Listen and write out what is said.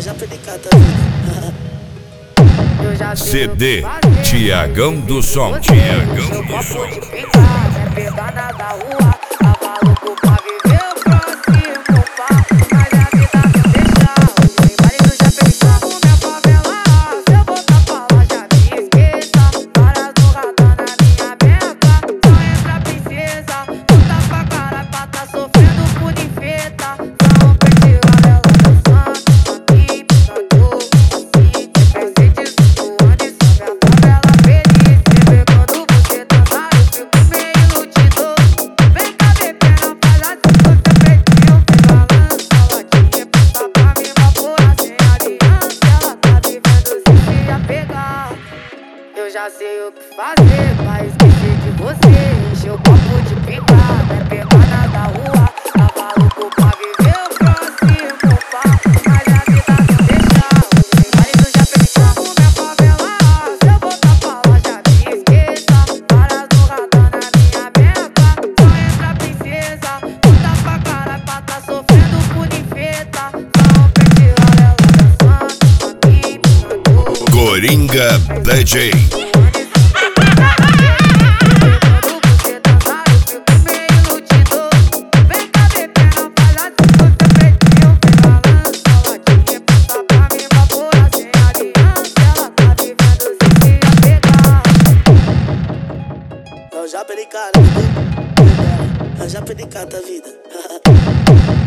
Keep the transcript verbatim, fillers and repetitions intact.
já perdi cada vida. C D Tiagão do Som. Tiagão do Som. É pegada da rua, tá maluco pra viver o próximo passo. Mas a vida não deixa, os maridos já pensaram minha favela. Se eu voltar pra lá já me esqueça. Várias no radar na minha meta. Só entra princesa, puta pra cara pra tá sofrendo por infeta. Só um pente ela dançando, aqui, picador, assim. Presentes voando e sobe a favela feliz. Você vê quando você dançar, eu fico meio lutidor. Vem cá, bebendo, faz assim com seu peitinho. Balança, latinha, puta pra mim, vapora sem aliança. Ela tá vivendo sem se apegar. Eu já sei o que fazer pra esquecer de você. Encher o copo de picada, é pegada da rua. Tá maluco pra viver o próximo passo. Mas a vida não deixa, os maridos já pensaram minha favela. Se eu voltar pra lá já me esqueça. Várias no radar na minha meta. Só entra princesa, puta pra cara pra tá sofrendo por infeta. Só um pente ela dançando, aqui, picador. Coringa D J. Eu já perdi cada vida. Eu já perdi cada vida.